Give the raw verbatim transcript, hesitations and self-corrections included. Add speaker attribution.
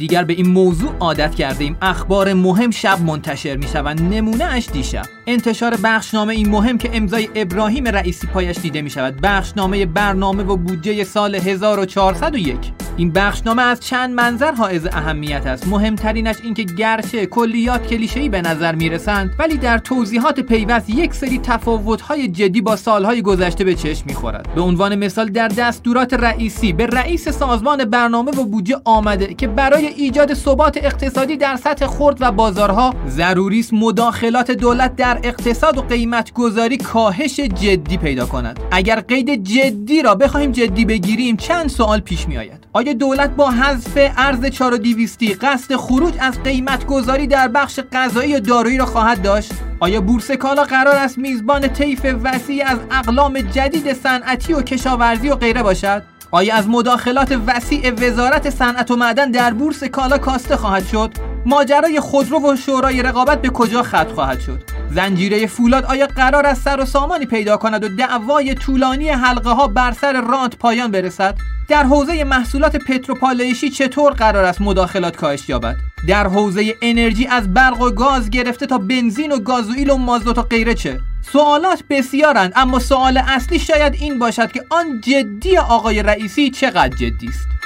Speaker 1: دیگر به این موضوع عادت کرده ایم. اخبار مهم شب منتشر می شوند. نمونه اش دیشب انتشار بخشنامه این مهم که امضای ابراهیم رئیسی پایش دیده می شود. بخشنامه برنامه و بودجه سال هزار و چهارصد و یک. این بخشنامه از چند منظر حائز اهمیت است. مهمترینش این که گرچه کلیات کلیشه‌ای به نظر می رسند، ولی در توضیحات پیوست یک سری تفاوت‌های جدی با سالهای گذشته به چشم می‌خورد. به عنوان مثال در دستورات رئیسی به رئیس سازمان برنامه و بودجه آمده که برای ایجاد ثبات اقتصادی در سطح خرد و بازارها ضروری است مداخلات دولت در اقتصاد و قیمت گذاری کاهش جدی پیدا کند. اگر قید جدی را بخوایم جدی بگیریم چند سوال پیش می‌آید. آیا دولت با حذف ارز چهار و دویست قصد خروج از قیمت گذاری در بخش غذایی و دارویی را خواهد داشت؟ آیا بورس کالا قرار است میزبان طیف وسیعی از اقلام جدید صنعتی و کشاورزی و غیره باشد؟ آیا از مداخلات وسیع وزارت صنعت و معدن در بورس کالا کاسته خواهد شد؟ ماجرای خودرو و شورای رقابت به کجا ختم خواهد شد؟ زنجیره فولاد آیا قرار است سر و سامانی پیدا کند و دعوای طولانی حلقه ها بر سر رانت پایان برسد؟ در حوزه محصولات پتروپالایشی چطور قرار است مداخلات کاهش یابد؟ در حوزه انرژی از برق و گاز گرفته تا بنزین و گازوئیل و مازوت و غیره چه؟ سوالات بسیارند، اما سوال اصلی شاید این باشد که آن جدی آقای رئیسی چقدر جدی است.